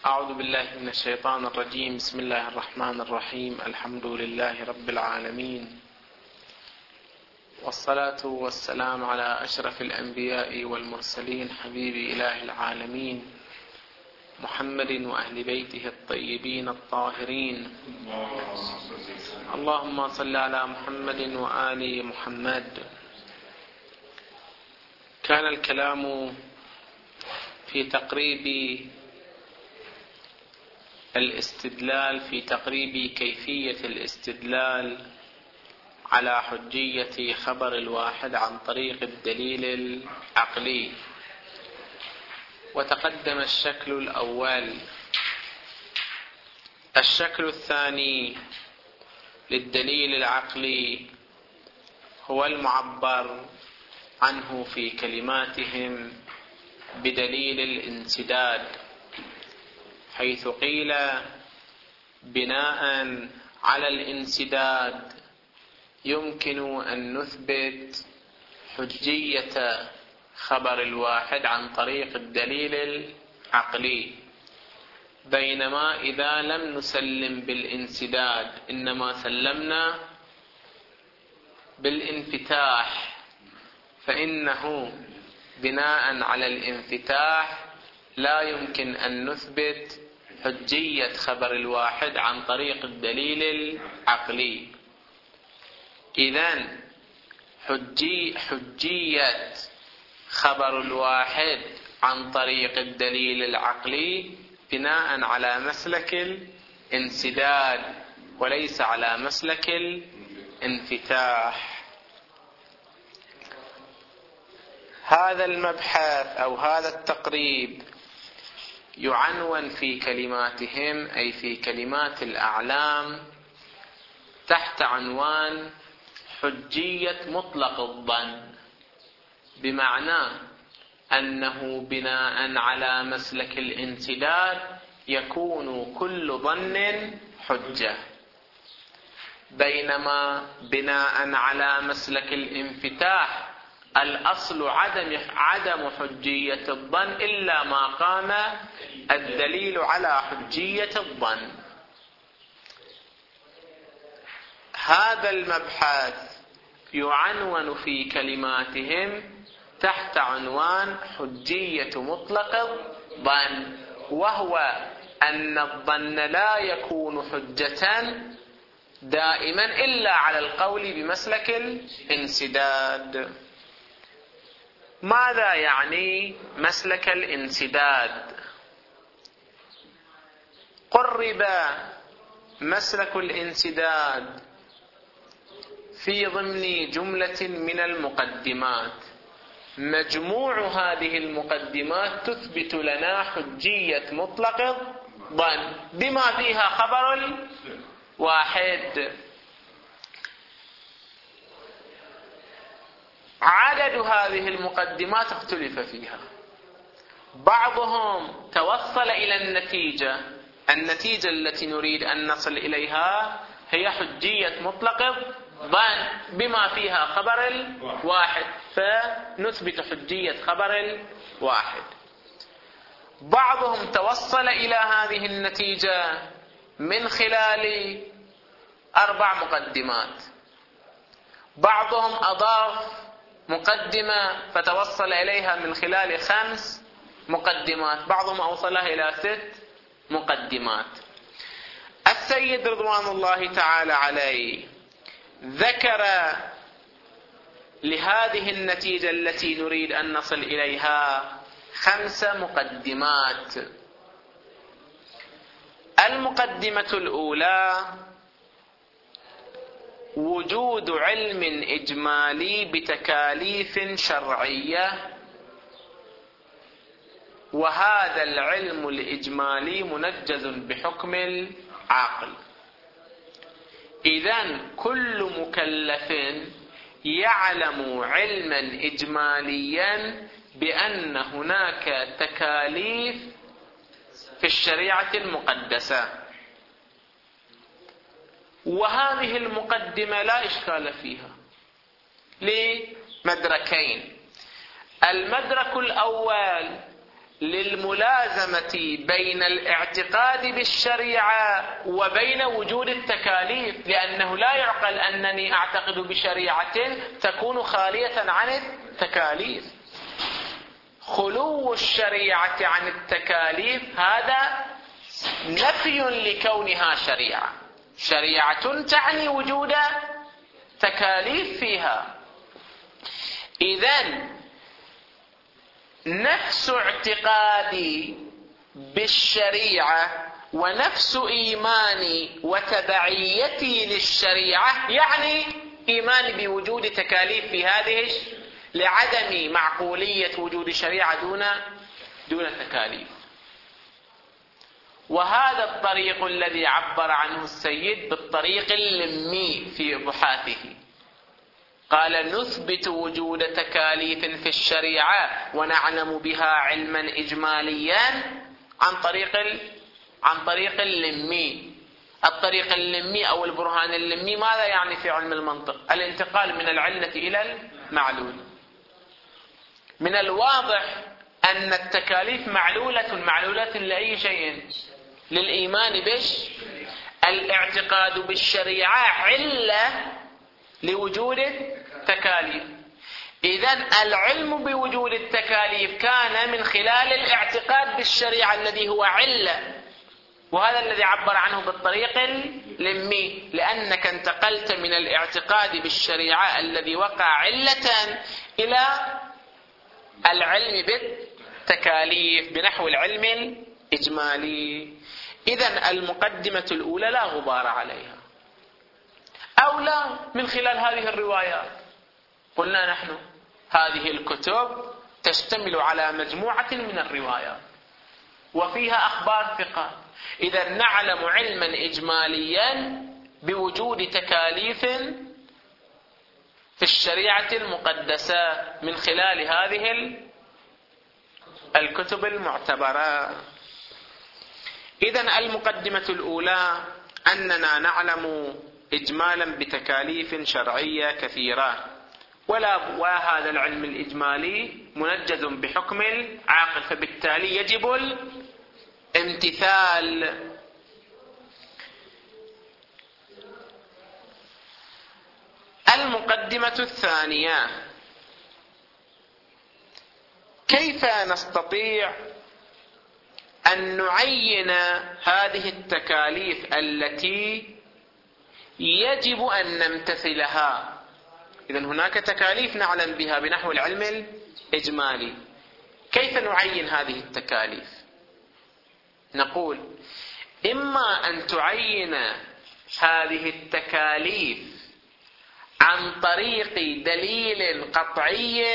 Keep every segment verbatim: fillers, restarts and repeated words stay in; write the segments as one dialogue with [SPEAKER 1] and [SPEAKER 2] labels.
[SPEAKER 1] أعوذ بالله من الشيطان الرجيم. بسم الله الرحمن الرحيم. الحمد لله رب العالمين، والصلاة والسلام على أشرف الأنبياء والمرسلين، حبيب إله العالمين محمد وأهل بيته الطيبين الطاهرين. اللهم صل على محمد وآل محمد. كان الكلام في تقريب الاستدلال في تقريب كيفية الاستدلال على حجية خبر الواحد عن طريق الدليل العقلي، وتقدم الشكل الأول. الشكل الثاني للدليل العقلي هو المعبر عنه في كلماتهم بدليل الانسداد، حيث قيل بناء على الانسداد يمكن أن نثبت حجية خبر الواحد عن طريق الدليل العقلي، بينما إذا لم نسلم بالانسداد إنما سلمنا بالانفتاح، فإنه بناء على الانفتاح لا يمكن أن نثبت حجية خبر الواحد عن طريق الدليل العقلي. إذن حجي حجية خبر الواحد عن طريق الدليل العقلي بناء على مسلك الانسداد وليس على مسلك الانفتاح. هذا المبحث أو هذا التقريب يعنون في كلماتهم، أي في كلمات الأعلام، تحت عنوان حجية مطلق الظن، بمعنى أنه بناء على مسلك الانسداد يكون كل ظن حجة، بينما بناء على مسلك الانفتاح الأصل عدم عدم حجية الظن إلا ما قام الدليل على حجية الظن. هذا المبحث يعنون في كلماتهم تحت عنوان حجية مطلق الظن، وهو أن الظن لا يكون حجة دائما إلا على القول بمسلك الانسداد. ماذا يعني مسلك الانسداد؟ قرب مسلك الانسداد في ضمن جملة من المقدمات، مجموع هذه المقدمات تثبت لنا حجية مطلق الظن بما فيها خبر الواحد. عدد هذه المقدمات اختلف فيها، بعضهم توصل إلى النتيجة النتيجة التي نريد أن نصل إليها هي حجية مطلق الظن بما فيها خبر الواحد، فنثبت حجية خبر الواحد. بعضهم توصل إلى هذه النتيجة من خلال أربع مقدمات، بعضهم أضاف مقدمة فتوصل إليها من خلال خمس مقدمات، بعضهم أوصلها إلى ست مقدمات. السيد رضوان الله تعالى عليه ذكر لهذه النتيجة التي نريد أن نصل إليها خمس مقدمات. المقدمة الأولى وجود علم إجمالي بتكاليف شرعية، وهذا العلم الإجمالي منجز بحكم العقل. إذن كل مكلف يعلم علما إجماليا بأن هناك تكاليف في الشريعة المقدسة، وهذه المقدمة لا إشكال فيها لمدركين. المدرك الأول للملازمة بين الاعتقاد بالشريعة وبين وجود التكاليف، لأنه لا يعقل أنني أعتقد بشريعة تكون خالية عن التكاليف. خلو الشريعة عن التكاليف هذا نفي لكونها شريعة. شريعة تعني وجود تكاليف فيها. إذن نفس اعتقادي بالشريعة ونفس إيماني وتبعيتي للشريعة يعني إيماني بوجود تكاليف في هذه لعدم معقولية وجود شريعة دون دون تكاليف. وهذا الطريق الذي عبر عنه السيد بالطريق اللمي في بحاثه. قال: نثبت وجود تكاليف في الشريعة ونعلم بها علما إجماليا عن طريق ال... عن طريق اللمي. الطريق اللمي أو البرهان اللمي ماذا يعني في علم المنطق؟ الانتقال من العلة إلى المعلول. من الواضح أن التكاليف معلولة معلولة لأي شيء؟ للإيمان بش الاعتقاد بالشريعة علة لوجود التكاليف. إذن العلم بوجود التكاليف كان من خلال الاعتقاد بالشريعة الذي هو علة، وهذا الذي عبر عنه بالطريق اللمي، لأنك انتقلت من الاعتقاد بالشريعة الذي وقع علة إلى العلم بالتكاليف بنحو العلم الإجمالي. إذن المقدمة الأولى لا غبار عليها. أو لا من خلال هذه الروايات. قلنا نحن هذه الكتب تشتمل على مجموعة من الروايات وفيها أخبار ثقة. إذا نعلم علما إجماليا بوجود تكاليف في الشريعة المقدسة من خلال هذه الكتب المعتبرة. إذا المقدمة الأولى أننا نعلم إجمالا بتكاليف شرعية كثيرة، ولا وهذا العلم الإجمالي منجز بحكم العاقل، فبالتالي يجب الامتثال. المقدمة الثانية: كيف نستطيع أن نعين هذه التكاليف التي يجب أن نمتثلها؟ إذن هناك تكاليف نعلم بها بنحو العلم الإجمالي. كيف نعين هذه التكاليف؟ نقول: إما أن تعين هذه التكاليف عن طريق دليل قطعي،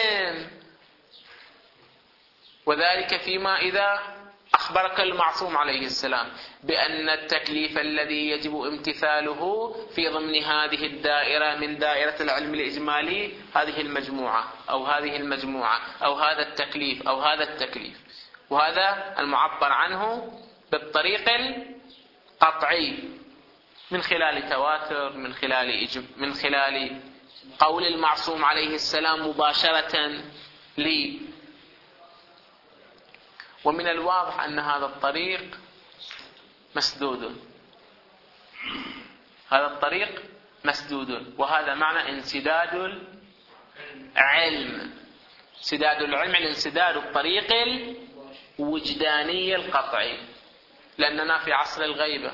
[SPEAKER 1] وذلك فيما إذا أخبرك المعصوم عليه السلام بأن التكليف الذي يجب امتثاله في ضمن هذه الدائرة من دائرة العلم الإجمالي هذه المجموعة أو هذه المجموعة أو هذا التكليف أو هذا التكليف، وهذا المعبر عنه بالطريق القطعي من خلال تواتر، من خلال من خلال قول المعصوم عليه السلام مباشرة لي. ومن الواضح أن هذا الطريق مسدود. هذا الطريق مسدود، وهذا معنى انسداد العلم. انسداد العلم يعني انسداد الطريق الوجداني القطعي، لأننا في عصر الغيبة.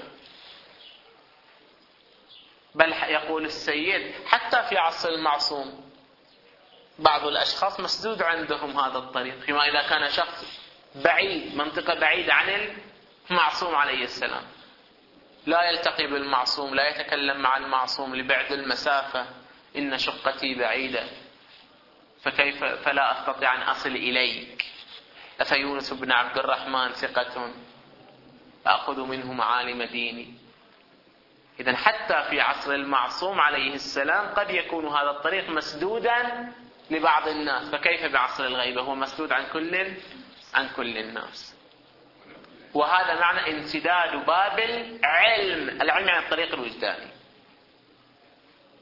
[SPEAKER 1] بل يقول السيد حتى في عصر المعصوم بعض الأشخاص مسدود عندهم هذا الطريق، فيما إذا كان شخص بعيد، منطقة بعيدة عن المعصوم عليه السلام، لا يلتقي بالمعصوم، لا يتكلم مع المعصوم لبعد المسافة. إن شقتي بعيدة فكيف فلا أستطيع أن أصل إليك، أفيونس بن عبد الرحمن ثقة أخذ منه معالم ديني. إذن حتى في عصر المعصوم عليه السلام قد يكون هذا الطريق مسدودا لبعض الناس، فكيف بعصر الغيبة هو مسدود عن كل عن كل الناس. وهذا معنى انسداد باب العلم. العلم عن الطريق الوجداني.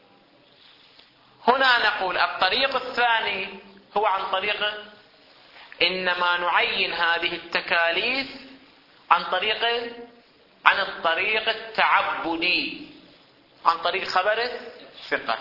[SPEAKER 1] هنا نقول الطريق الثاني هو عن طريق إنما نعين هذه التكاليف عن طريق عن الطريق التعبدي، عن طريق خبر الثقة.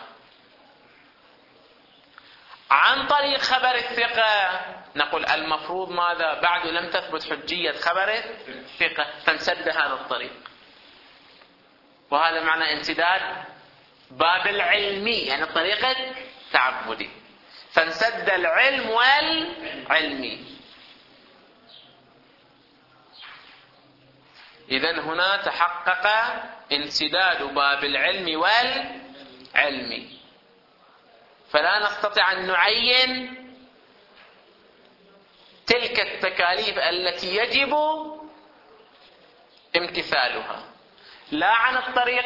[SPEAKER 1] عن طريق خبر الثقة نقول المفروض ماذا؟ بعد لم تثبت حجية خبر الثقة، فانسد هذا الطريق. وهذا معنى انسداد باب العلمي، يعني الطريق التعبدي، فانسد العلم والعلمي. إذن هنا تحقق انسداد باب العلم والعلمي، فلا نستطيع أن نعين تلك التكاليف التي يجب امتثالها لا عن الطريق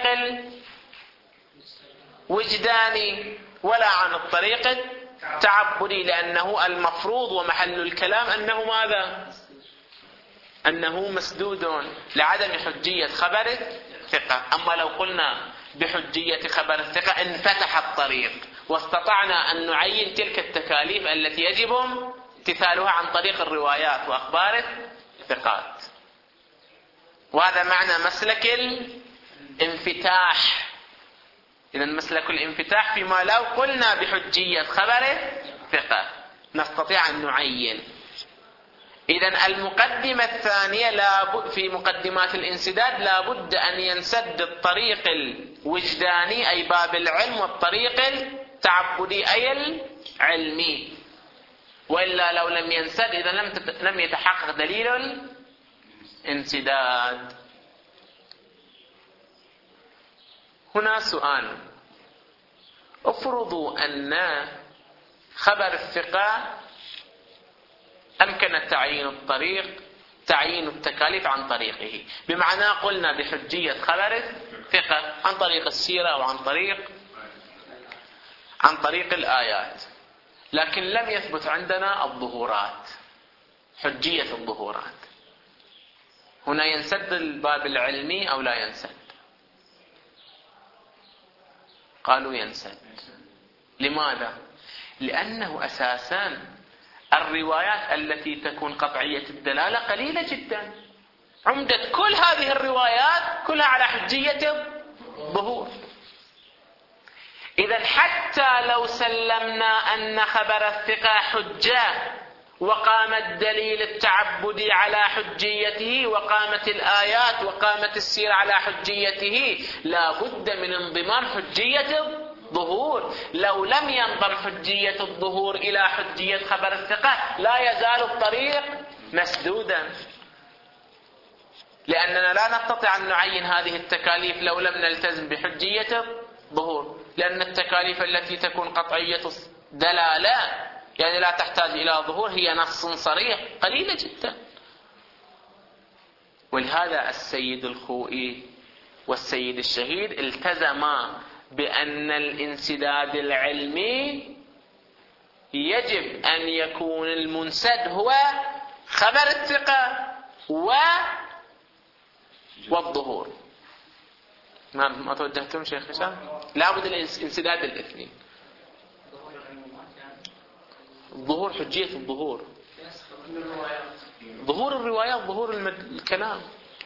[SPEAKER 1] الوجداني ولا عن الطريق التعبدي، لأنه المفروض ومحل الكلام أنه ماذا؟ أنه مسدود لعدم حجية خبر الثقة. أما لو قلنا بحجية خبر الثقة انفتح الطريق واستطعنا أن نعين تلك التكاليف التي يجب امتثالها عن طريق الروايات وأخبار الثقات. وهذا معنى مسلك الانفتاح. إذن مسلك الانفتاح فيما لو قلنا بحجية خبر الثقة نستطيع أن نعين. إذن المقدمة الثانية لابد في مقدمات الانسداد لابد أن ينسد الطريق الوجداني أي باب العلم، والطريق التعبدي أي العلمي، وإلا لو لم ينسد إذا لم لم يتحقق دليل الانسداد. هنا سؤال: افرضوا أن خبر الثقة أمكن تعيين الطريق تعيين التكاليف عن طريقه، بمعنى قلنا بحجية خبر الثقة عن طريق السيرة أو عن طريق عن طريق الآيات، لكن لم يثبت عندنا الظهورات، حجية الظهورات. هنا ينسد الباب العلمي أو لا ينسد؟ قالوا ينسد. لماذا؟ لأنه أساساً الروايات التي تكون قطعية الدلالة قليلة جدا. عمدة كل هذه الروايات كلها على حجية الظهور. إذا حتى لو سلمنا أن خبر الثقة حجة وقام الدليل التعبدي على حجيته وقامت الآيات وقامت السيرة على حجيته، لا بد من انضمام حجية الظهور. لو لم ينضم حجية الظهور إلى حجية خبر الثقة لا يزال الطريق مسدودا، لأننا لا نستطيع أن نعين هذه التكاليف لو لم نلتزم بحجية الظهور، لأن التكاليف التي تكون قطعية دلالة يعني لا تحتاج إلى ظهور هي نص صريح قليلة جدا. ولهذا السيد الخوئي والسيد الشهيد التزما بأن الانسداد العلمي يجب أن يكون المنسد هو خبر الثقة و والظهور. ما ما توجهتم شيخ هشام؟ لابد الانسداد الاثنين. ظهور حجية الظهور، ظهور الروايات، ظهور الكلام.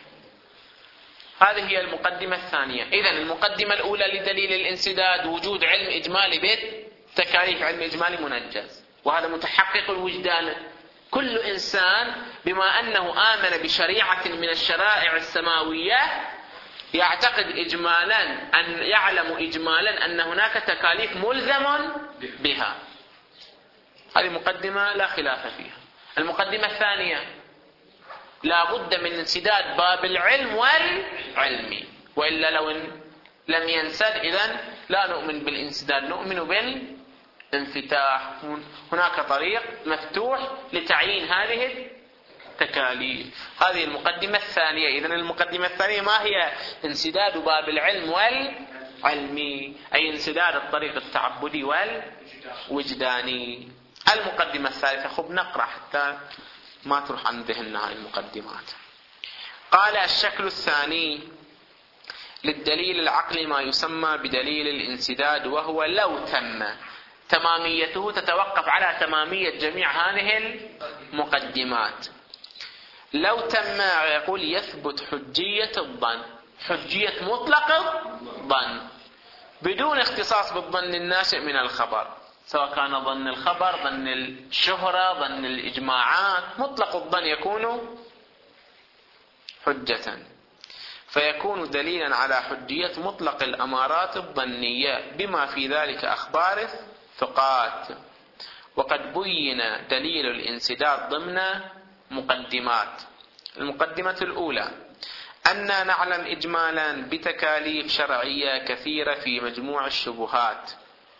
[SPEAKER 1] هذه هي المقدمة الثانية. إذن المقدمة الأولى لدليل الانسداد وجود علم إجمالي بالتكاليف، علم إجمالي منجز، وهذا متحقق الوجدان. كل إنسان بما أنه آمن بشريعة من الشرائع السماوية يعتقد إجمالا أن يعلم إجمالا أن هناك تكاليف ملزم بها. هذه مقدمة لا خلاف فيها. المقدمة الثانية لا بد من انسداد باب العلم والعلمي، وإلا لو لم ينسد إذن لا نؤمن بالانسداد، نؤمن بالانفتاح. هناك طريق مفتوح لتعيين هذه التكاليف. هذه المقدمة الثانية. إذن المقدمة الثانية ما هي؟ انسداد باب العلم والعلمي، أي انسداد الطريق التعبدي والوجداني. المقدمة الثالثة، خب نقرأ حتى ما تروح عن ذهننا هاي المقدمات. قال: الشكل الثاني للدليل العقلي ما يسمى بدليل الانسداد، وهو لو تم. تماميته تتوقف على تمامية جميع هذه مقدمات. لو تم يقول يثبت حجية الظن، حجية مطلق الظن بدون اختصاص بالظن الناشئ من الخبر، سواء كان ظن الخبر، ظن الشهرة، ظن الإجماعات، مطلق الظن يكون حجة، فيكون دليلا على حجية مطلق الأمارات الظنية بما في ذلك أخبار الثقات. وقد بين دليل الانسداد ضمن مقدمات. المقدمة الأولى أننا نعلم إجمالا بتكاليف شرعية كثيرة في مجموع الشبهات،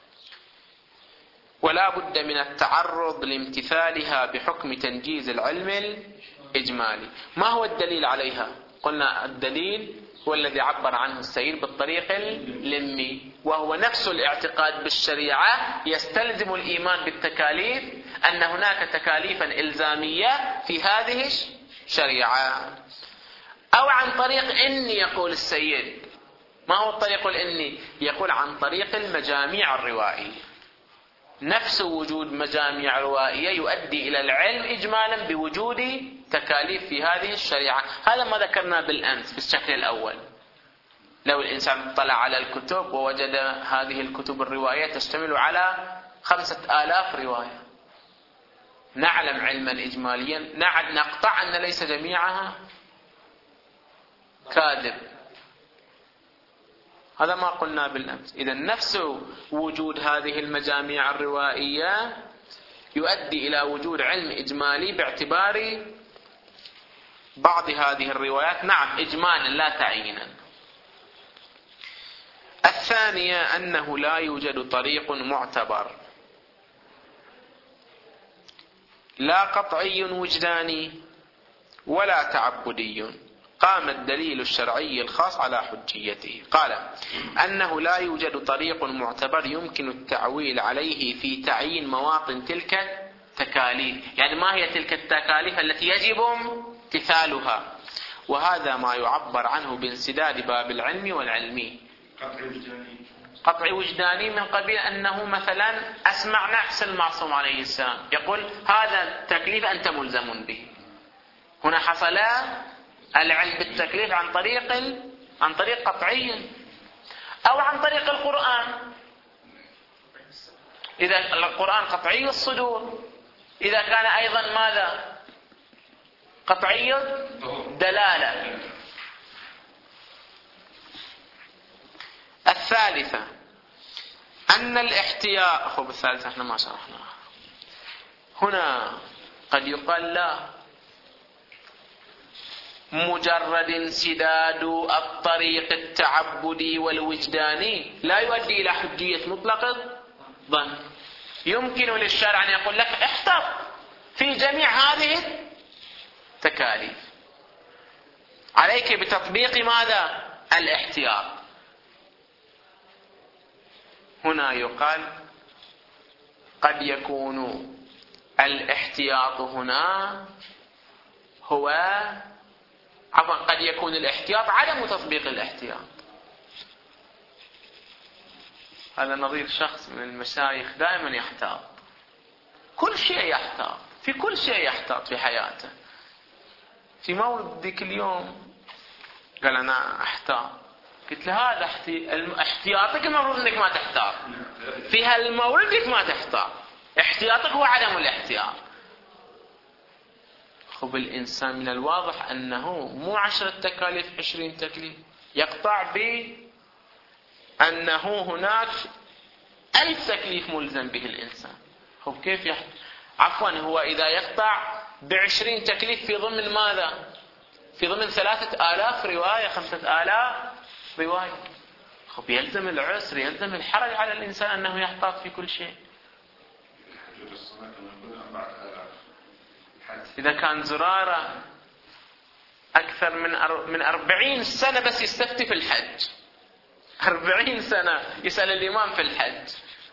[SPEAKER 1] ولا بد من التعرض لامتثالها بحكم تنجيز العلم الإجمالي. ما هو الدليل عليها؟ قلنا الدليل هو الذي عبر عنه السيد بالطريق اللمي، وهو نفس الاعتقاد بالشريعة يستلزم الإيمان بالتكاليف، أن هناك تكاليفا إلزامية في هذه الشريعة. أو عن طريق إني، يقول السيد. ما هو الطريق الإني؟ يقول عن طريق المجاميع الروائية. نفس وجود مجاميع روائية يؤدي إلى العلم إجمالا بوجود تكاليف في هذه الشريعة. هذا ما ذكرنا بالأمس في الشكل الأول. لو الإنسان اطلع على الكتب ووجد هذه الكتب الروائية تشتمل على خمسة آلاف رواية، نعلم علما إجماليا نقطع أن ليس جميعها كاذب. هذا ما قلنا بالأمس. إذا نفس وجود هذه المجاميع الروائية يؤدي إلى وجود علم إجمالي باعتبار بعض هذه الروايات، نعم إجمالا لا تعيينا. الثانية أنه لا يوجد طريق معتبر لا قطعي وجداني ولا تعبدي قام الدليل الشرعي الخاص على حجيته. قال أنه لا يوجد طريق معتبر يمكن التعويل عليه في تعيين مواطن تلك التكاليف. يعني ما هي تلك التكاليف التي يجب امتثالها؟ وهذا ما يعبر عنه بانسداد باب العلم والعلمي. قطع وجداني من قبيل أنه مثلا أسمع نفس المعصوم عليه السلام يقول هذا التكليف أنت ملزم به. هنا حصل العلم بالتكليف عن طريق عن طريق قطعي، أو عن طريق القرآن. إذا القرآن قطعي الصدور، إذا كان أيضا ماذا؟ قطعي دلالة. الثالثة أن الاحتياط. خب الثالثة احنا ما شرحناها. هنا قد يقال لا، مجرد انسداد الطريق التعبدي والوجداني لا يؤدي إلى حجية مطلق الظن. يمكن للشرع أن يقول لك احتط في جميع هذه التكاليف، عليك بتطبيق ماذا؟ الاحتياط. هنا يقال قد يكون الاحتياط هنا هو عفوا قد يكون الاحتياط عدم تطبيق الاحتياط. هذا نظير شخص من المشايخ دائما يحتاط، كل شيء يحتاط، في كل شيء يحتاط في حياته. في مولد ذيك اليوم قال أنا أحتاط. قلت له هذا احتياطك المفروض أنك ما تحتاط، في هالمولد ما تحتاط، احتياطك هو عدم الاحتياط. خب الإنسان من الواضح أنه مو عشرة تكاليف عشرين تكليف، يقطع بأنه هناك ألف تكليف ملزم به الإنسان. خب كيف يحت... عفوا هو إذا يقطع بعشرين تكليف في ضمن ماذا؟ في ضمن ثلاثة آلاف رواية، خمسة آلاف رواية. خب يلزم العسر، يلزم الحرج على الإنسان أنه يحتاط في كل شيء. إذا كان زرارة أكثر من من أربعين سنة بس يستفتي في الحج، أربعين سنة يسأل الإمام في الحج.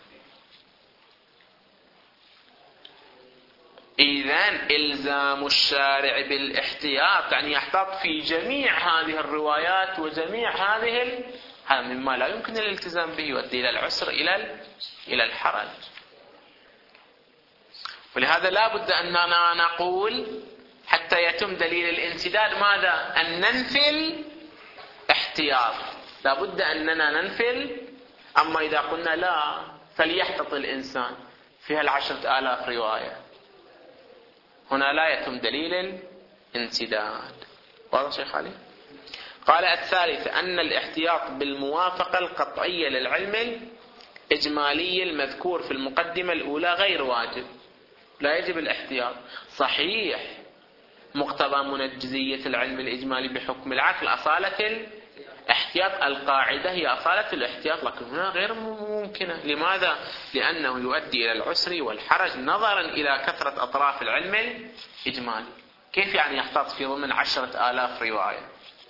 [SPEAKER 1] إذن إلزام الشارع بالاحتياط يعني يحتاط في جميع هذه الروايات وجميع هذه ال... هذا مما لا يمكن الالتزام به، يؤدي إلى العسر إلى إلى الحرج. ولهذا لا بد أننا نقول حتى يتم دليل الانسداد ماذا؟ أن ننفي الاحتياط، لا بد أننا ننفي. أما إذا قلنا لا فليحتط الإنسان فيها العشرة آلاف رواية، هنا لا يتم دليل الانسداد. واضح شيخ علي؟ قال الثالث أن الاحتياط بالموافقة القطعية للعلم الإجمالي المذكور في المقدمة الأولى غير واجب، لا يجب الاحتياط. صحيح مقتضى منجزية العلم الإجمالي بحكم العقل أصالة الاحتياط، القاعدة هي أصالة الاحتياط، لكن هنا غير ممكنة. لماذا؟ لأنه يؤدي إلى العسر والحرج نظرا إلى كثرة أطراف العلم الإجمالي. كيف يعني يحتاط في ضمن عشرة آلاف رواية؟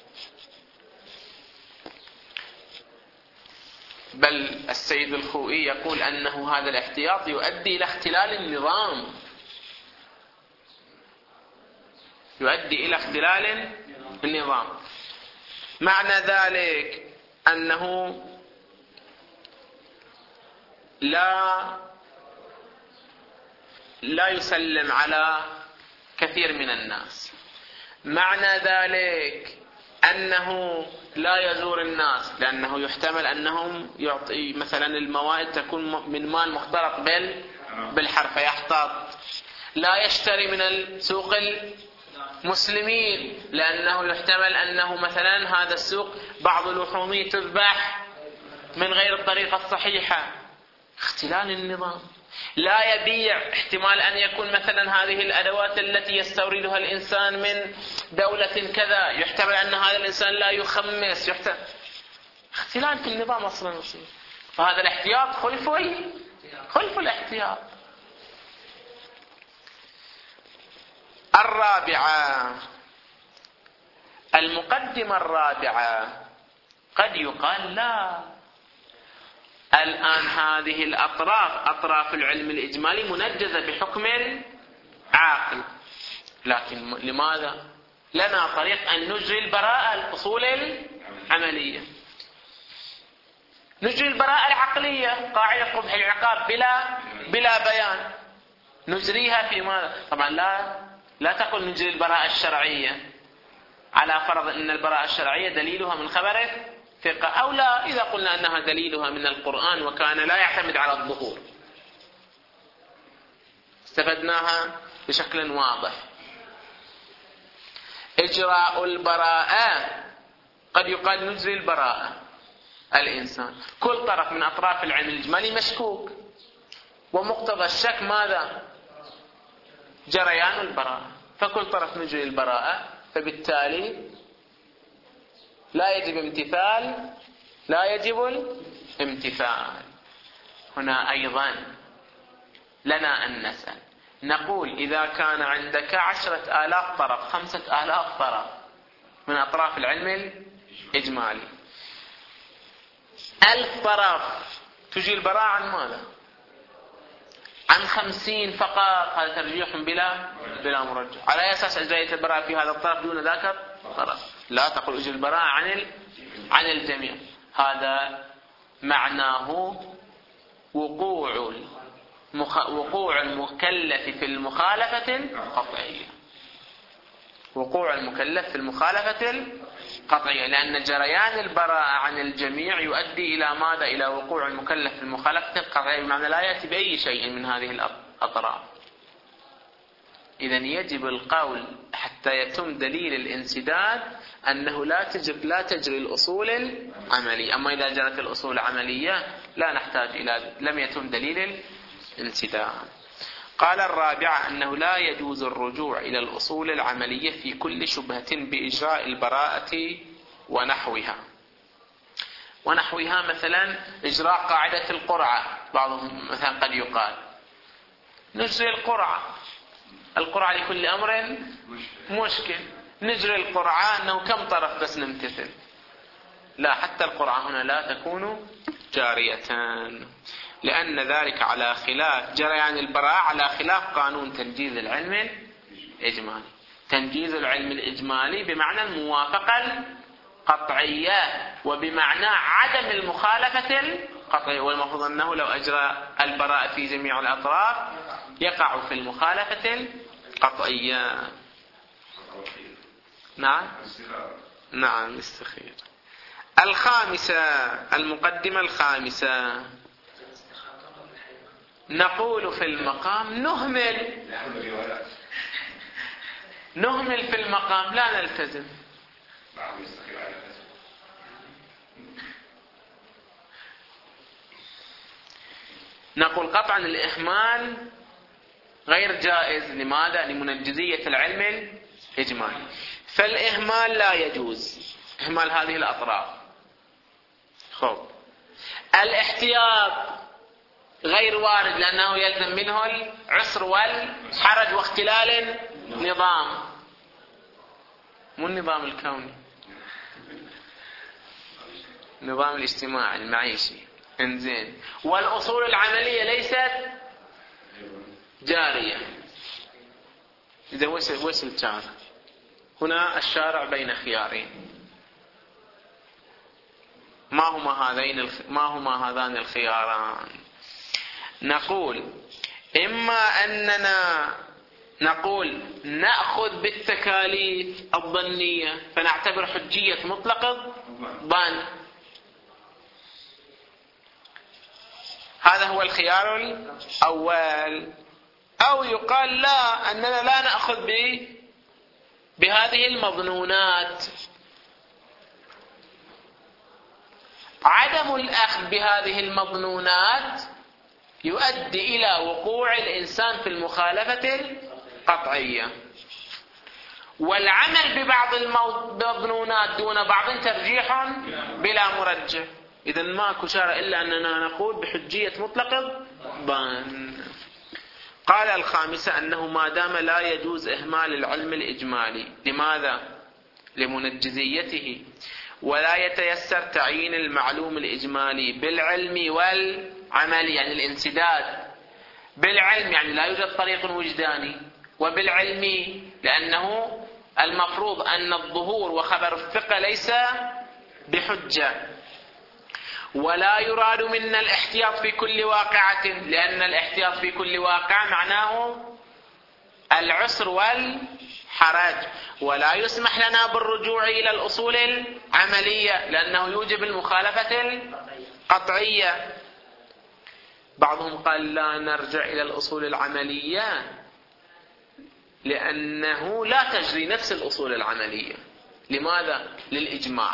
[SPEAKER 1] بل السيد الخوئي يقول أنه هذا الاحتياط يؤدي إلى اختلال النظام، يؤدي إلى اختلال النظام. معنى ذلك أنه لا لا يسلم على كثير من الناس. معنى ذلك أنه لا يزور الناس، لأنه يحتمل أنهم يعطي مثلا الموائد تكون من مال مختلط بال بالحرف فيحتاط. لا يشتري من السوق المسلمين، لأنه يحتمل أنه مثلا هذا السوق بعض لحومه تذبح من غير الطريقة الصحيحة، اختلال النظام. لا يبيع، احتمال أن يكون مثلا هذه الأدوات التي يستوردها الإنسان من دولة كذا، يحتمل أن هذا الإنسان لا يخمس، يحتمل اختلال في النظام أصلا يصير. فهذا الاحتياط خلف خلف الاحتياط. الرابعة، المقدمة الرابعة قد يقال لا، الآن هذه الأطراف أطراف العلم الإجمالي منجزة بحكم العاقل، لكن لماذا؟ لنا طريق أن نجري البراءة الأصول العملية، نجري البراءة العقلية، قاعدة قبح العقاب بلا بلا بيان، نجريها في ماذا؟ طبعا لا لا تقل نجري البراءة الشرعية على فرض أن البراءة الشرعية دليلها من خبره ثقة، أو لا إذا قلنا أنها دليلها من القرآن وكان لا يعتمد على الظهور. استفدناها بشكل واضح. إجراء البراءة قد يقال نجري البراءة الإنسان، كل طرف من أطراف العلم الإجمالي مشكوك، ومقتضى الشك ماذا؟ جريان البراءة، فكل طرف نجري البراءة، فبالتالي لا يجب امتثال لا يجب الامتثال. هنا أيضا لنا أن نسأل، نقول إذا كان عندك عشرة آلاف طرف، خمسة آلاف طرف من أطراف العلم الإجمالي، ألف طرف تجي البراءة عن ماذا؟ عن خمسين فقط، هذا ترجيح بلا بلا مرجح. على أي أساس أجريت البراءة في هذا الطرف دون ذاك الطرف؟ لا تقل أجري البراءة عن عن الجميع. هذا معناه وقوع المخ... وقوع المكلف في المخالفة القطعية، وقوع المكلف في المخالفة القطعية، لأن جريان البراءة عن الجميع يؤدي إلى ماذا؟ إلى وقوع المكلف في المخالفة القطعية، بمعنى لا يأتي بأي شيء من هذه الأطراف. إذن يجب القول حتى يتم دليل الانسداد أنه لا تجري لا تجري الأصول العملية. أما إذا جرت الأصول العملية لا نحتاج إلى، لم يتم دليل الانسداد. قال الرابعة أنه لا يجوز الرجوع إلى الأصول العملية في كل شبهة بإجراء البراءة ونحوها. ونحوها مثلا إجراء قاعدة القرعة، بعضهم مثلا قد يقال نجري القرعة، القرعة لكل أمر مشكل، نجري القرعة أنه كم طرف بس نمتثل. لا، حتى القرعة هنا لا تكون جارية، لأن ذلك على خلاف جريان البراءة، على خلاف قانون تنجيز العلم الإجمالي. تنجيز العلم الإجمالي بمعنى الموافقة القطعية، وبمعنى عدم المخالفة قطعي، والمفروض أنه لو أجرى البراءة في جميع الأطراف يقع في المخالفة القطعية. نعم نعم استخير. الخامسة، المقدمة الخامسة، نقول في المقام نهمل نهمل في المقام لا نلتزم. نقول قطعا الإهمال غير جائز. لماذا؟ لمنجزية العلم الإجمالي. فالإهمال لا يجوز، إهمال هذه الأطراف. خب الاحتياط غير وارد لأنه يلزم منه العسر والحرج واختلال النظام، مو النظام الكوني، النظام الاجتماعي المعيشي. انزين، والأصول العملية ليست جارية. إذا وش الشارع؟ هنا الشارع بين خيارين. ما هما هذين ما هما هذان الخياران؟ نقول إما أننا نقول نأخذ بالتكاليف الظنية فنعتبر حجية مطلق الظن، هذا هو الخيار الأول. أو يقال لا، أننا لا نأخذ بهذه المظنونات. عدم الأخذ بهذه المظنونات يؤدي إلى وقوع الإنسان في المخالفة القطعية، والعمل ببعض المظنونات دون بعض ترجيح بلا مرجح. إذن ماكو شارع إلا أننا نقول بحجية مطلق الظن. قال الخامسة أنه ما دام لا يجوز إهمال العلم الإجمالي. لماذا؟ لمنجزيته، ولا يتيسر تعيين المعلوم الإجمالي بالعلم والعمل، يعني الانسداد. بالعلم يعني لا يوجد طريق وجداني، وبالعلم لأنه المفروض أن الظهور وخبر الثقة ليس بحجة. ولا يراد منا الاحتياط في كل واقعة، لأن الاحتياط في كل واقع معناه العسر والحرج. ولا يسمح لنا بالرجوع إلى الأصول العملية لأنه يوجب المخالفة القطعية. بعضهم قال لا نرجع إلى الأصول العملية لأنه لا تجري نفس الأصول العملية. لماذا؟ للإجماع،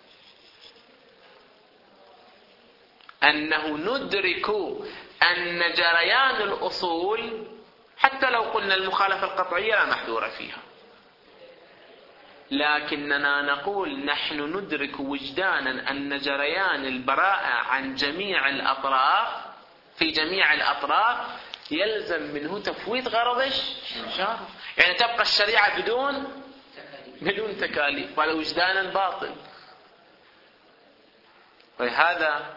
[SPEAKER 1] أنه ندرك أن جريان الأصول حتى لو قلنا المخالفة القطعية لا محذور فيها، لكننا نقول نحن ندرك وجدانا أن جريان البراءة عن جميع الأطراف في جميع الأطراف يلزم منه تفويت غرض الشارع، يعني تبقى الشريعة بدون بدون تكاليف، ولا وجدانا باطل. ولهذا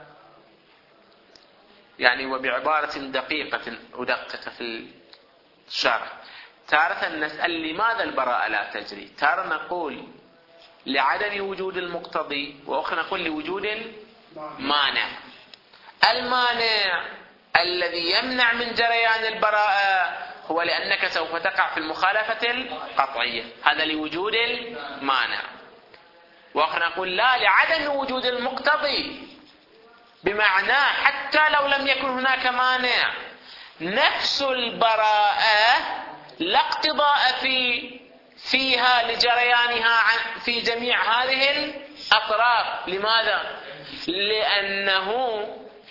[SPEAKER 1] يعني وبعبارة دقيقة أدقق في الشرح، تارة نسأل لماذا البراءة لا تجري، تارة نقول لعدم وجود المقتضي، وأخرى نقول لوجود المانع. المانع الذي يمنع من جريان البراءة هو لأنك سوف تقع في المخالفة القطعية، هذا لوجود المانع. وأخرى نقول لا، لعدم وجود المقتضي، بمعنى حتى لو لم يكن هناك مانع نفس البراءة لا اقتضاء في فيها لجريانها في جميع هذه الأطراف. لماذا؟ لأنه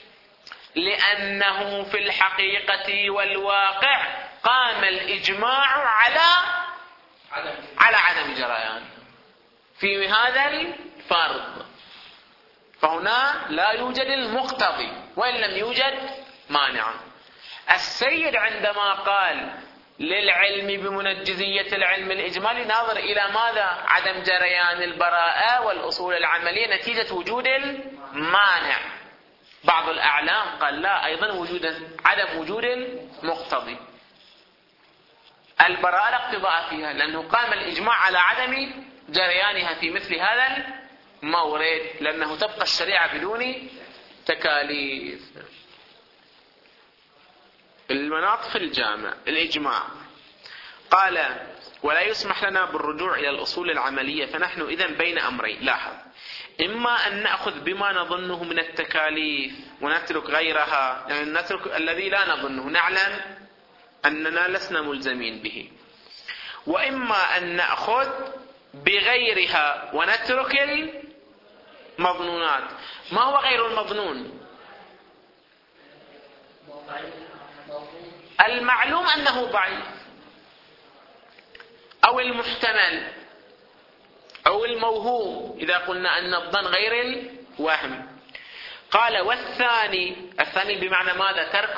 [SPEAKER 1] لأنه في الحقيقة والواقع قام الإجماع على على عدم جريان في هذا الفرض، فهنا لا يوجد المقتضي وإن لم يوجد مانع. السيد عندما قال للعلم بمنجزية العلم الإجمالي ناظر إلى ماذا؟ عدم جريان البراءة والأصول العملية نتيجة وجود المانع. بعض الأعلام قال لا، أيضا وجود عدم وجود المقتضي. البراءة لا اقتضاء فيها لأنه قام الإجماع على عدم جريانها في مثل هذا المورد، لأنه تبقى الشريعة بدون تكاليف. المناط في الجامع الإجماع قال ولا يسمح لنا بالرجوع إلى الأصول العملية، فنحن إذن بين أمرين. لاحظ، إما أن نأخذ بما نظنه من التكاليف ونترك غيرها، يعني نترك الذي لا نظنه، نعلم أننا لسنا ملزمين به، وإما أن نأخذ بغيرها ونترك المظنونات. ما هو غير المظنون؟ المعلوم أنه ضعيف أو المحتمل أو الموهوم، إذا قلنا أن الظن غير الوهم. قال والثاني، الثاني بمعنى ماذا؟ ترك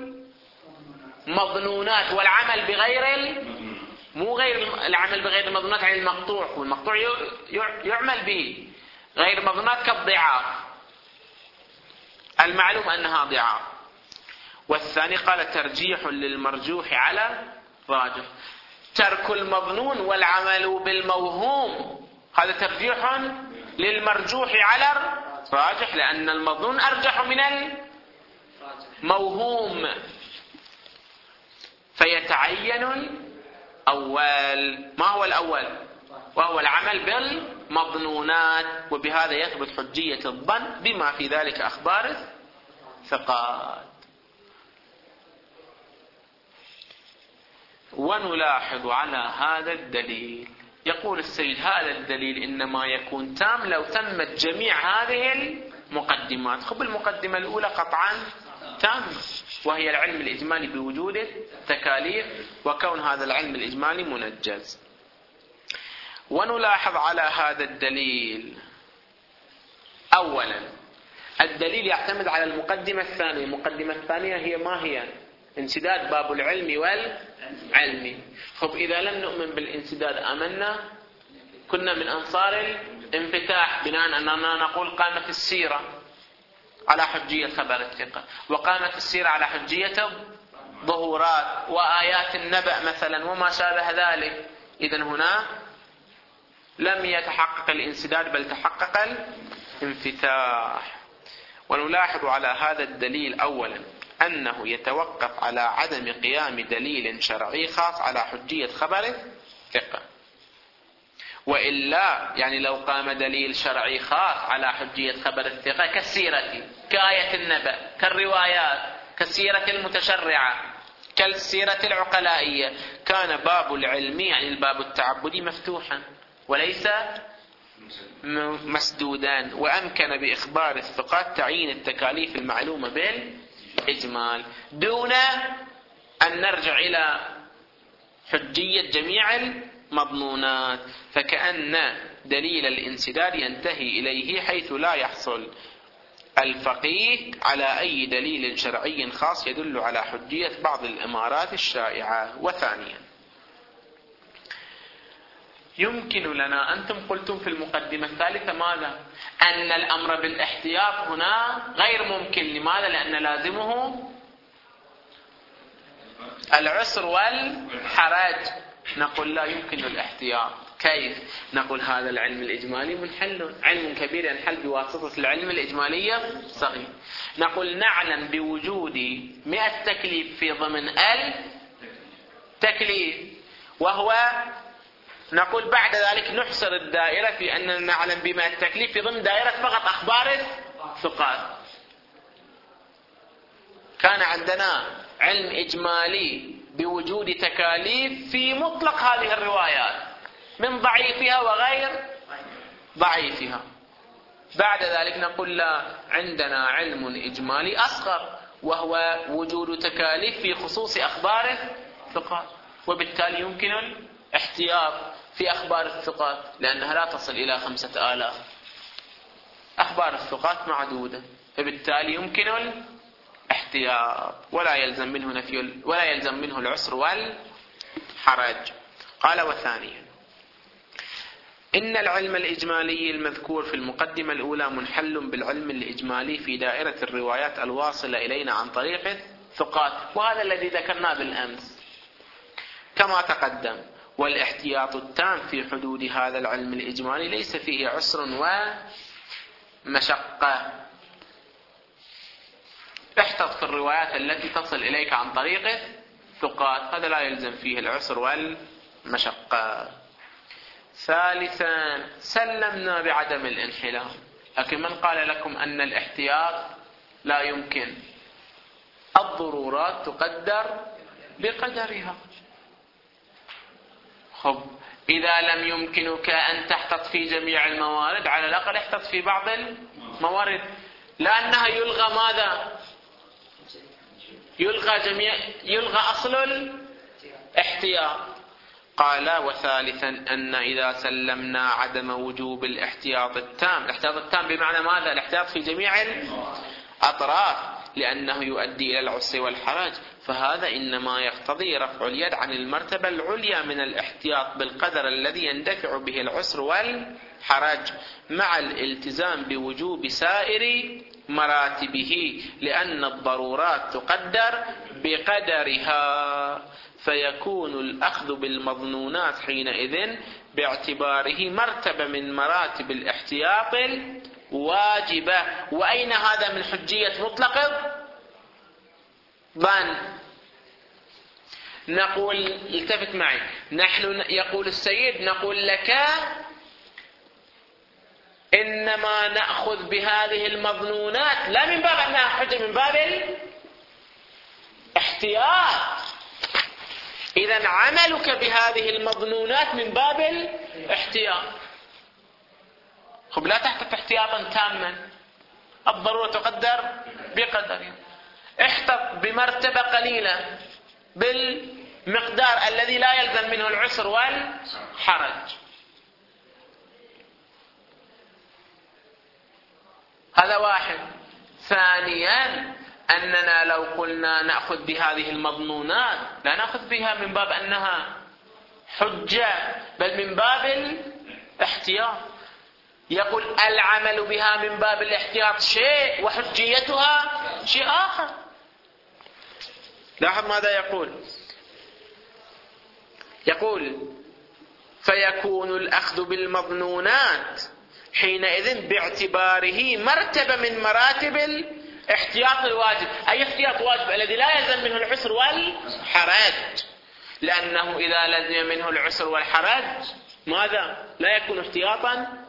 [SPEAKER 1] المظنونات والعمل بغير ال... مو غير العمل بغير المظنونات، يعني المقطوع، والمقطوع يعمل به. غير المظنونات كالضعاف، المعلوم أنها ضعاف. والثاني قال ترجيح للمرجوح على راجح. ترك المظنون والعمل بالموهوم هذا ترجيح للمرجوح على الراجح، لأن المظنون أرجح من الموهوم، فيتعين الأول. ما هو الأول؟ وهو العمل بالمظنونات، وبهذا يثبت حجية الظن بما في ذلك أخبار الثقات. ونلاحظ على هذا الدليل، يقول السيد هذا الدليل إنما يكون تام لو تمت جميع هذه المقدمات. خب المقدمة الأولى قطعا تام، وهي العلم الإجمالي بوجود التكاليف وكون هذا العلم الإجمالي منجز. ونلاحظ على هذا الدليل أولا الدليل يعتمد على المقدمة الثانية. المقدمة الثانية هي ما هي؟ انسداد باب العلم والعلم. خب إذا لم نؤمن بالانسداد آمنا كنا من أنصار الانفتاح، بناء أننا نقول قامت السيرة على حجية خبر الثقة، وقامت السيرة على حجية ظهورات وآيات النبأ مثلا وما شابه ذلك. إذن هنا لم يتحقق الانسداد بل تحقق الانفتاح. ونلاحظ على هذا الدليل أولا أنه يتوقف على عدم قيام دليل شرعي خاص على حجية خبر الثقة، وإلا يعني لو قام دليل شرعي خاص على حجية خبر الثقة كالسيرة، كآية النبأ، كالروايات، كالسيرة المتشرعة، كالسيرة العقلائية، كان باب العلم يعني الباب التعبدي مفتوحا وليس مسدودا، وأمكن بإخبار الثقات تعيين التكاليف المعلومة بالإجمال دون أن نرجع إلى حجية جميع المضمونات. فكأن دليل الانسداد ينتهي إليه حيث لا يحصل الفقيه على أي دليل شرعي خاص يدل على حجية بعض الإمارات الشائعة. وثانيا يمكن لنا، أنتم قلتم في المقدمة الثالثة ماذا؟ أن الأمر بالاحتياط هنا غير ممكن. لماذا؟ لأن لازمه العسر والحرج. نقول لا يمكن الاحتياط. كيف؟ نقول هذا العلم الإجمالي منحل، علم كبير ينحل بواسطة العلم الإجمالي صغير. نقول نعلم بوجود مئة تكليف في ضمن التكليف، وهو نقول بعد ذلك نحصر الدائرة في أننا نعلم بما التكليف في ضمن دائرة فقط أخبار الثقات. كان عندنا علم إجمالي بوجود تكاليف في مطلق هذه الروايات من ضعيفها وغير ضعيفها. بعد ذلك نقول لا، عندنا علم إجمالي أصغر وهو وجود تكاليف في خصوص أخبار الثقات، وبالتالي يمكن الاحتياط في أخبار الثقات لأنها لا تصل إلى خمسة آلاف. أخبار الثقات معدودة، فبالتالي يمكن الاحتياط ولا يلزم منه نفي ولا يلزم منه العسر والحرج. قال وثانيا إن العلم الإجمالي المذكور في المقدمة الأولى منحل بالعلم الإجمالي في دائرة الروايات الواصلة إلينا عن طريق الثقات، وهذا الذي ذكرناه بالأمس كما تقدم. والاحتياط التام في حدود هذا العلم الإجمالي ليس فيه عسر ومشقة، احتط في الروايات التي تصل إليك عن طريق ثقات، هذا لا يلزم فيه العسر والمشقة. ثالثا سلمنا بعدم الانحلال، لكن من قال لكم أن الاحتياط لا يمكن؟ الضرورات تقدر بقدرها. خب إذا لم يمكنك أن تحتط في جميع الموارد، على الأقل احتط في بعض الموارد، لأنها يلغى ماذا؟ يلغى جميع يلغى أصل الاحتياط. قال وثالثا أن إذا سلمنا عدم وجوب الاحتياط التام، الاحتياط التام بمعنى ماذا؟ الاحتياط في جميع الأطراف، لأنه يؤدي إلى العسر والحرج، فهذا إنما يقتضي رفع اليد عن المرتبة العليا من الاحتياط بالقدر الذي يندفع به العسر والحرج، مع الالتزام بوجوب سائر مراتبه، لأن الضرورات تقدر بقدرها، فيكون الأخذ بالمظنونات حينئذ باعتباره مرتبة من مراتب الاحتياط الواجبة. وأين هذا من حجية مطلق الظن؟ نقول التفت معي، نحن يقول السيد نقول لك إنما نأخذ بهذه المظنونات لا من باب أنها حجة، من باب الاحتياط. إذن عملك بهذه المظنونات من باب الاحتياط. خب لا تحتط احتياطا تاما، الضرورة تقدر بقدرها، احتط بمرتبة قليلة بالمقدار الذي لا يلزم منه العسر والحرج. هذا واحد. ثانيا أننا لو قلنا نأخذ بهذه المظنونات لا نأخذ بها من باب أنها حجة، بل من باب الاحتياط. يقول العمل بها من باب الاحتياط شيء وحجيتها شيء آخر. لاحظ ماذا يقول، يقول فيكون الأخذ بالمظنونات حينئذ باعتباره مرتبة من مراتب الاحتياط الواجب، أي احتياط واجب الذي لا يلزم منه العسر والحرج، لأنه إذا لزم منه العسر والحرج ماذا؟ لا يكون احتياطا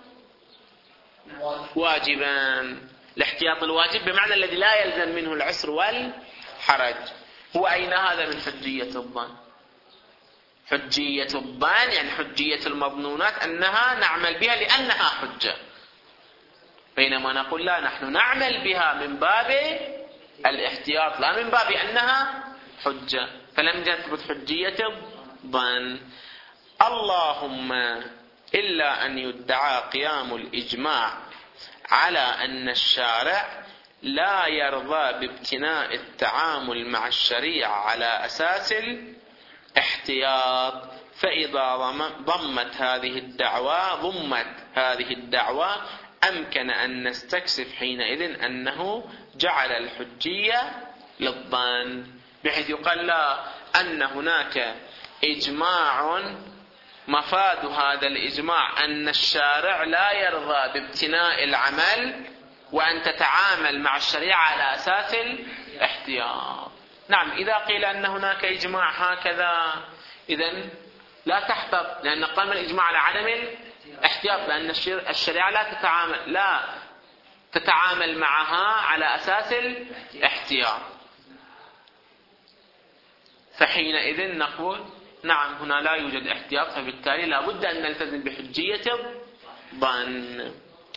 [SPEAKER 1] واجبا. الاحتياط الواجب بمعنى الذي لا يلزم منه العسر والحرج. هو أين هذا من حجية الظن؟ حجية الظن يعني حجية المظنونات أنها نعمل بها لأنها حجة، بينما نقول لا، نحن نعمل بها من باب الاحتياط لا من باب أنها حجة، فلم تثبت حجية الظن. اللهم إلا أن يدعى قيام الإجماع على أن الشارع لا يرضى بابتناء التعامل مع الشريعة على أساس الاحتياط، فإذا ضمت هذه الدعوة ضمت هذه الدعوة أمكن أن نستكشف حينئذ أنه جعل الحجية للظن، بحيث يقال لا، أن هناك إجماع مفاد هذا الإجماع أن الشارع لا يرضى بابتناء العمل وأن تتعامل مع الشريعة على أساس الاحتياط. نعم، إذا قيل أن هناك إجماع هكذا إذن لا تحتط، لأن قام الإجماع على عدم الاحتياط، لأن الشريعة لا تتعامل لا تتعامل معها على أساس الاحتياط، فحينئذ نقول نعم هنا لا يوجد احتياط، فبالتالي لا بد أن نلتزم بحجية الظن.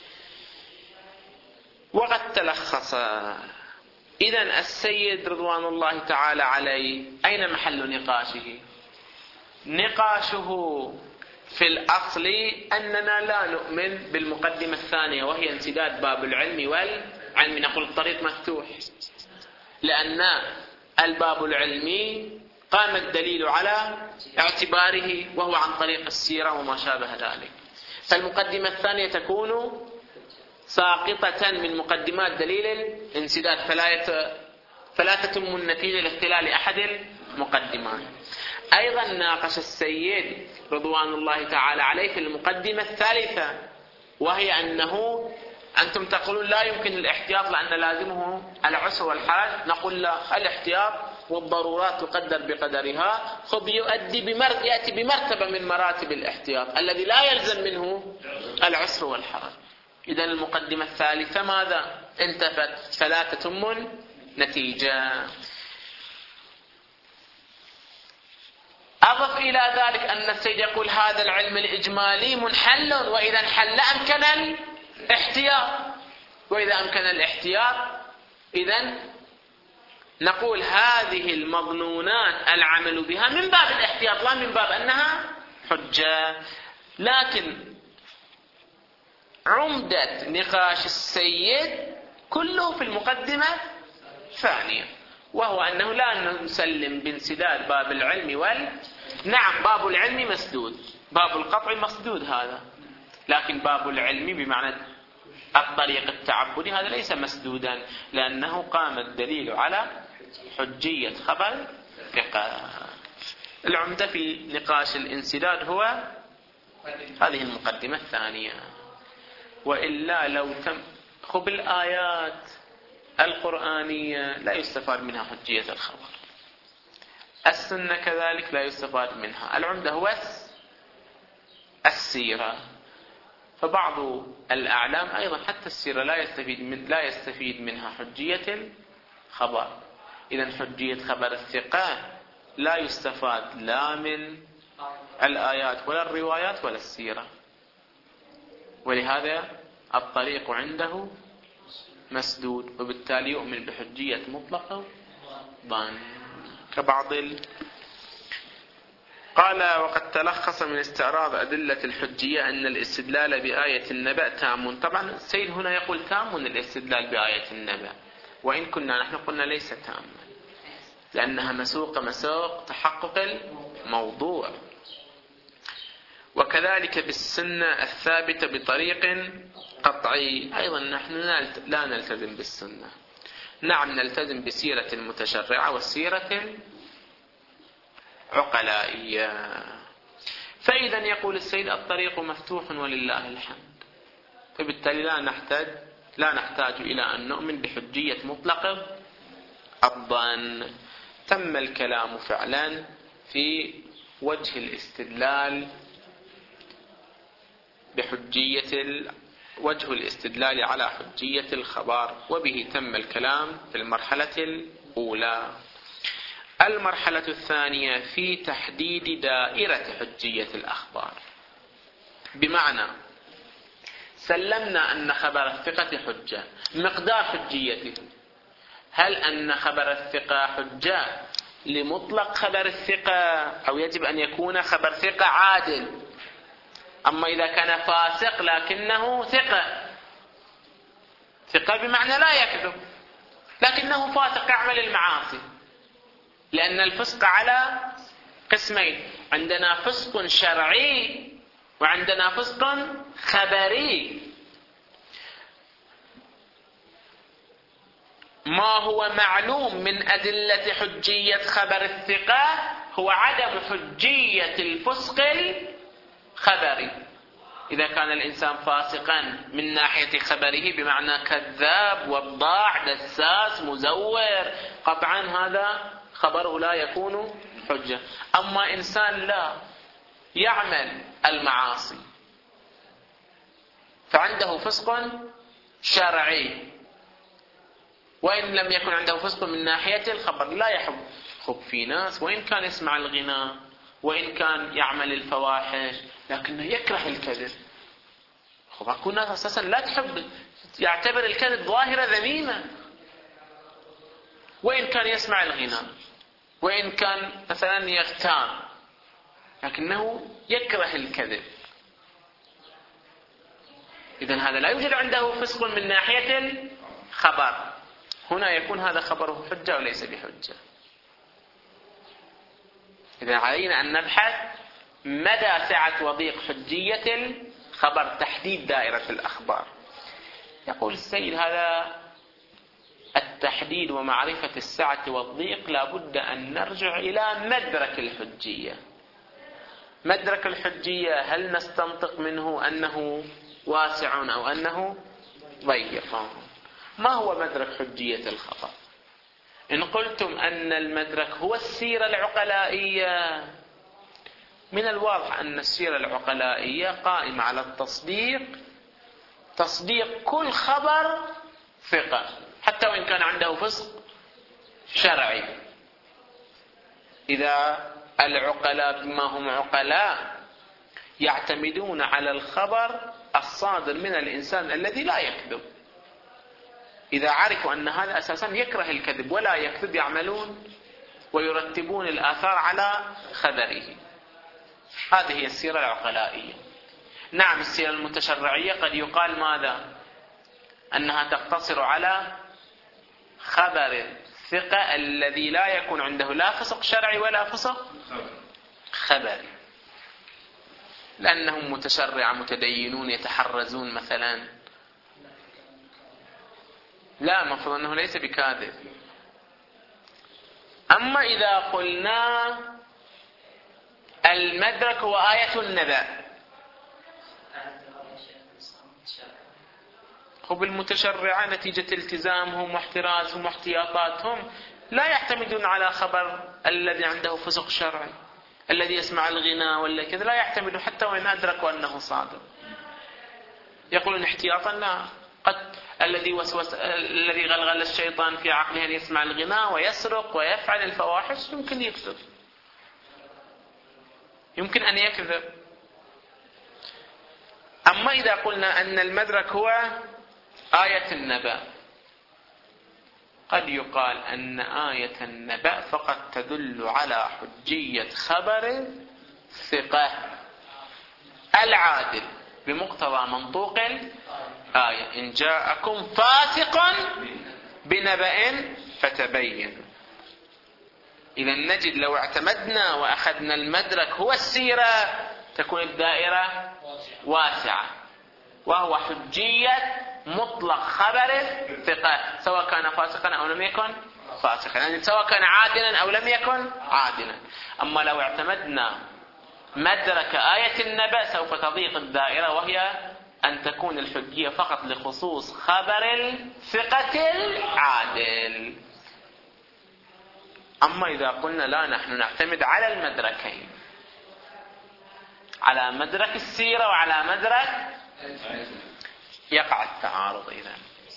[SPEAKER 1] وقد تلخص إذن السيد رضوان الله تعالى عليه أين محل نقاشه؟ نقاشه في الأصل أننا لا نؤمن بالمقدمة الثانية وهي انسداد باب العلم والعلم، نقول الطريق مفتوح، لأن الباب العلمي قام الدليل على اعتباره وهو عن طريق السيرة وما شابه ذلك، فالمقدمة الثانية تكون ساقطة من مقدمات دليل الانسداد، فلا فلا تتم النتيجة لاختلال أحد المقدمات. أيضا ناقش السيد رضوان الله تعالى عليه في المقدمة الثالثة، وهي أنه أنتم تقولون لا يمكن الاحتياط لأن لازمه العسر والحرج، نقول لا، الاحتياط والضرورات تقدر بقدرها. خب يؤدي بمر... يأتي بمرتبة من مراتب الاحتياط الذي لا يلزم منه العسر والحرج. إذن المقدمة الثالثة ماذا؟ انتفت، فلا تتم نتيجة. أضف إلى ذلك أن السيد يقول هذا العلم الإجمالي منحل، وإذا انحل أمكن الاحتياط، وإذا أمكن الاحتياط إذن نقول هذه المظنونات العمل بها من باب الاحتياط لا من باب أنها حجة. لكن عمدة نقاش السيد كله في المقدمة الثانية، وهو أنه لا نسلم بانسداد باب العلم وال نعم باب العلم مسدود، باب القطع مسدود هذا، لكن باب العلم بمعنى الطريق التعبدي هذا ليس مسدودا، لأنه قام الدليل على حجية خبر ثقة. العمدة في نقاش الانسداد هو هذه المقدمة الثانية. وإلا لو تم خب الآيات القرآنية لا يستفاد منها حجية الخبر، السنة كذلك لا يستفاد منها، العمدة هو السيرة. فبعض الأعلام أيضا حتى السيرة لا يستفيد من لا يستفيد منها حجية الخبر. إذن حجية خبر الثقة لا يستفاد لا من الآيات ولا الروايات ولا السيرة، ولهذا الطريق عنده مسدود، وبالتالي يؤمن بحجية مطلقة ضان كبعض ال... قال وقد تلخص من استعراض أدلة الحجية أن الاستدلال بآية النبأ تام. طبعا السيد هنا يقول تام الاستدلال بآية النبأ، وإن كنا نحن قلنا ليس تاما، لأنها مسوق مسوق تحقق الموضوع. وكذلك بالسنة الثابتة بطريق قطعي أيضا نحن لا نلتزم بالسنة، نعم نلتزم بسيرة المتشرعة والسيرة العقلائية. فإذا يقول السيد الطريق مفتوح ولله الحمد، فبالتالي لا نحتاج لا نحتاج إلى أن نؤمن بحجية مطلق الظن. تم الكلام فعلا في وجه الاستدلال بحجية ال... وجه الاستدلال على حجية الخبر، وبه تم الكلام في المرحلة الأولى. المرحلة الثانية في تحديد دائرة حجية الأخبار، بمعنى سلمنا أن خبر الثقة حجة، مقدار حجيته هل أن خبر الثقة حجة لمطلق خبر الثقة، أو يجب أن يكون خبر ثقة عادل، أما إذا كان فاسق لكنه ثقة، ثقة بمعنى لا يكذب لكنه فاسق يعمل المعاصي، لأن الفسق على قسمين، عندنا فسق شرعي وعندنا فسق خبري. ما هو معلوم من أدلة حجية خبر الثقة هو عدم حجية الفسق الخبري. إذا كان الإنسان فاسقا من ناحية خبره بمعنى كذاب وضاع دساس مزور، قطعا هذا خبره لا يكون حجة. أما إنسان لا يعمل المعاصي فعنده فسق شرعي، وإن لم يكن عنده فسق من ناحية الخبر، لا يحب خب في ناس وإن كان يسمع الغناء وإن كان يعمل الفواحش لكنه يكره الكذب. خب أكو ناس أساسا لا تحب، يعتبر الكذب ظاهرة ذميمة، وإن كان يسمع الغناء وإن كان مثلا يغتاب لكنه يكره الكذب. إذن هذا لا يوجد عنده فسق من ناحية الخبر، هنا يكون هذا خبره حجة وليس بحجة. إذن علينا أن نبحث مدى سعة وضيق حجية الخبر، تحديد دائرة الأخبار. يقول السيد هذا التحديد ومعرفة السعة والضيق لابد أن نرجع إلى مدرك الحجية. مدرك الحجية هل نستنطق منه أنه واسع أو أنه ضيقون. ما هو مدرك حجية الخبر؟ إن قلتم أن المدرك هو السيرة العقلائية، من الواضح أن السيرة العقلائية قائمة على التصديق، تصديق كل خبر ثقة حتى وإن كان عنده فسق شرعي. إذا العقلاء بما هم عقلاء يعتمدون على الخبر الصادر من الإنسان الذي لا يكذب، إذا عرفوا أن هذا أساسا يكره الكذب ولا يكذب يعملون ويرتبون الآثار على خبره. هذه هي السيرة العقلائية. نعم السيرة المتشرعية قد يقال ماذا؟ أنها تقتصر على خبر الثقة الذي لا يكون عنده لا فسق شرعي ولا فسق خبري، لأنهم متشرعة متدينون يتحرزون مثلا. لا، المفروض أنه ليس بكاذب. أما إذا قلنا المدرك هو آية النبأ، خب المتشرعة نتيجة التزامهم واحترازهم واحتياطاتهم لا يعتمدون على خبر الذي عنده فسق شرعي، الذي يسمع الغناء ولا كذا لا يعتمدون حتى وإن أدركوا أنه صادق. يقولون احتياطا لا، قد الذي وسوس الذي غلغل الشيطان في عقله أن يسمع الغناء ويسرق ويفعل الفواحش يمكن يكذب، يمكن أن يكذب. أما إذا قلنا أن المدرك هو آية النبأ، قد يقال أن آية النبأ فقط تدل على حجية خبر الثقة العادل بمقتضى منطوق الآية: إن جاءكم فاسق بنبأ فتبينوا. إذا نجد لو اعتمدنا وأخذنا المدرك هو السيرة تكون الدائرة واسعة، وهو حجية مطلق خبر الثقة سواء كان فاسقا أو لم يكن فاسقا، يعني سواء كان عادلا أو لم يكن عادلا. أما لو اعتمدنا مدرك آية النبأ سوف تضيق الدائرة، وهي أن تكون الحجية فقط لخصوص خبر الثقة العادل. أما إذا قلنا لا، نحن نعتمد على المدركين، على مدرك السيرة وعلى مدرك، يقع التعارض. إذن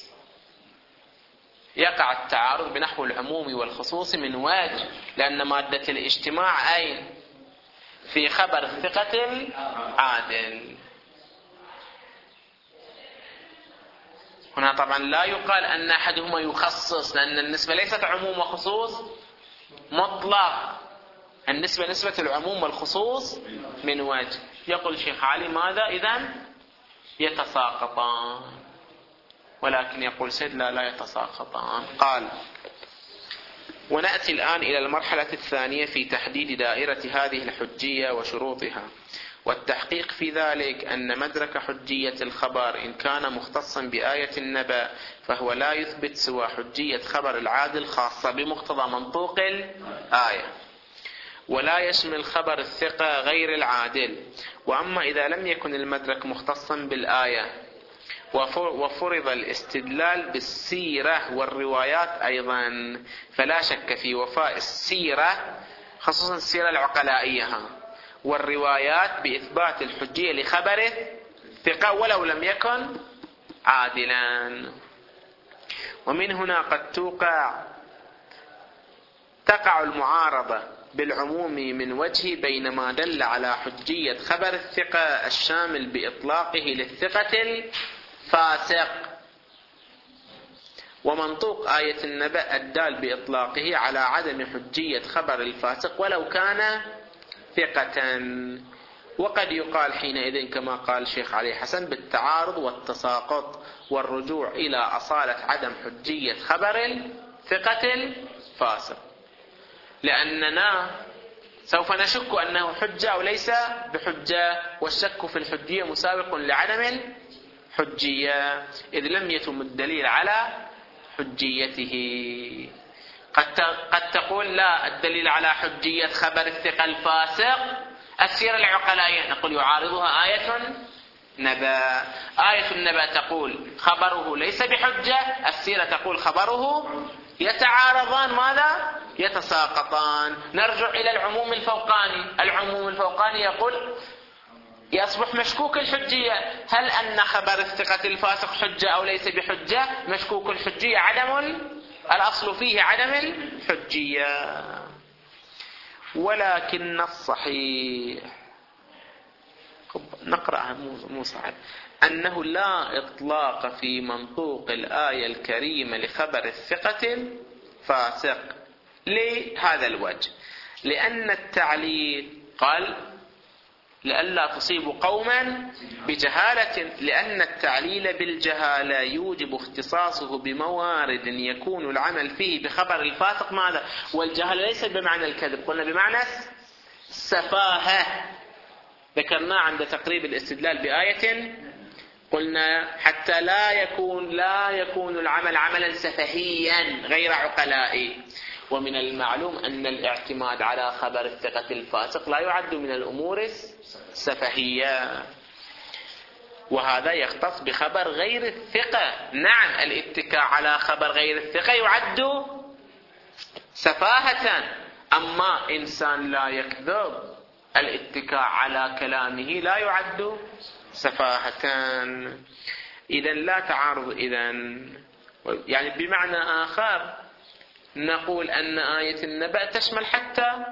[SPEAKER 1] يقع التعارض بنحو العموم والخصوص من وجه، لأن مادة الاجتماع أين؟ في خبر الثقة العادل. هنا طبعا لا يقال أن أحدهما يخصص، لأن النسبة ليست عموم وخصوص مطلق، النسبة نسبة العموم والخصوص من وجه. يقول الشيخ علي ماذا؟ إذن يتساقطان، ولكن يقول سيد لا لا يتساقطان. قال: ونأتي الآن إلى المرحلة الثانية في تحديد دائرة هذه الحجية وشروطها، والتحقيق في ذلك أن مدرك حجية الخبر إن كان مختصا بآية النبأ فهو لا يثبت سوى حجية خبر العادل خاصة بمقتضى منطوق الآية، ولا يشمل خبر الثقة غير العادل. وأما إذا لم يكن المدرك مختصا بالآية وفرض الاستدلال بالسيرة والروايات أيضا، فلا شك في وفاء السيرة خصوصا السيرة العقلائية والروايات بإثبات الحجية لخبره ثقة ولو لم يكن عادلا. ومن هنا قد توقع تقع المعارضة بالعموم من وجه بين ما دل على حجية خبر الثقة الشامل بإطلاقه للثقة الفاسق ومنطوق آية النبأ الدال بإطلاقه على عدم حجية خبر الفاسق ولو كان ثقة. وقد يقال حينئذ كما قال الشيخ علي حسن بالتعارض والتساقط والرجوع إلى أصالة عدم حجية خبر الثقة الفاسق، لأننا سوف نشك أنه حجة أو ليس بحجة، والشك في الحجية مسابق لعدم الحجية إذ لم يتم الدليل على حجيته. قد قد تقول لا، الدليل على حجية خبر الثقة الفاسق السيرة العقلائية، نقول يعارضها آية نبأ. آية النبأ تقول خبره ليس بحجة، السيرة تقول خبره يتعارضان، ماذا؟ يتساقطان. نرجع إلى العموم الفوقاني. العموم الفوقاني يقول يصبح مشكوك الحجية، هل أن خبر الثقة الفاسق حجة أو ليس بحجة؟ مشكوك الحجية، عدم الأصل فيه عدم الحجية. ولكن الصحيح، نقرأها مو صعب، أنه لا إطلاق في منطوق الآية الكريمة لخبر الثقة الفاسق لهذا الوجه، لأن التعليل قال لئلا تصيب قوما بجهالة، لأن التعليل بالجهالة يوجب اختصاصه بموارد يكون العمل فيه بخبر الفاسق ماذا؟ والجهالة ليس بمعنى الكذب، قلنا بمعنى السفاهة، ذكرنا عند تقريب الاستدلال بآية، قلنا حتى لا يكون لا يكون العمل عملا سفهيا غير عقلائي. ومن المعلوم أن الاعتماد على خبر الثقة الفاسق لا يعد من الأمور السفهية، وهذا يختص بخبر غير الثقة. نعم، الاتكاء على خبر غير الثقة يعد سفاهة، أما إنسان لا يكذب الاتكاء على كلامه لا يعد سفاهة. إذن لا تعارض. إذن يعني بمعنى آخر نقول أن آية النبأ تشمل حتى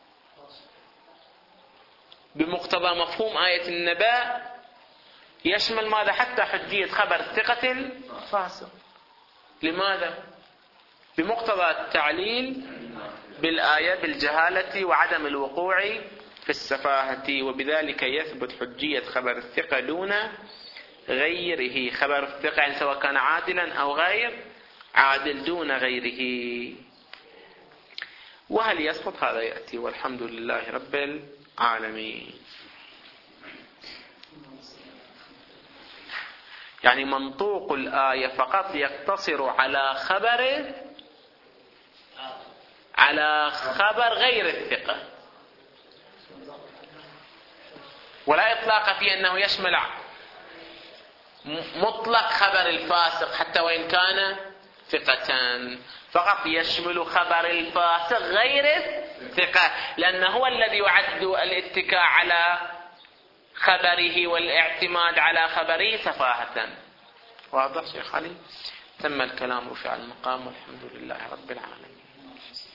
[SPEAKER 1] بمقتضى مفهوم آية النبأ يشمل ماذا؟ حتى حجية خبر الثقة الفاسق. لماذا؟ بمقتضى التعليل بالآية بالجهالة وعدم الوقوع في السفاهة، وبذلك يثبت حجية خبر الثقة دون غيره. خبر الثقة يعني سواء كان عادلا أو غير عادل دون غيره. وهل يسقط؟ هذا يأتي، والحمد لله رب العالمين. يعني منطوق الآية فقط يقتصر على خبر على خبر غير الثقة، ولا إطلاق في أنه يشمل مطلق خبر الفاسق حتى وإن كان ثقة، فقط يشمل خبر الفاسق غير الثقة، لأنه هو الذي يعد الاتكاء على خبره والاعتماد على خبره سفاهة. واضح شيخ علي؟ تم الكلام في المقام، والحمد لله رب العالمين.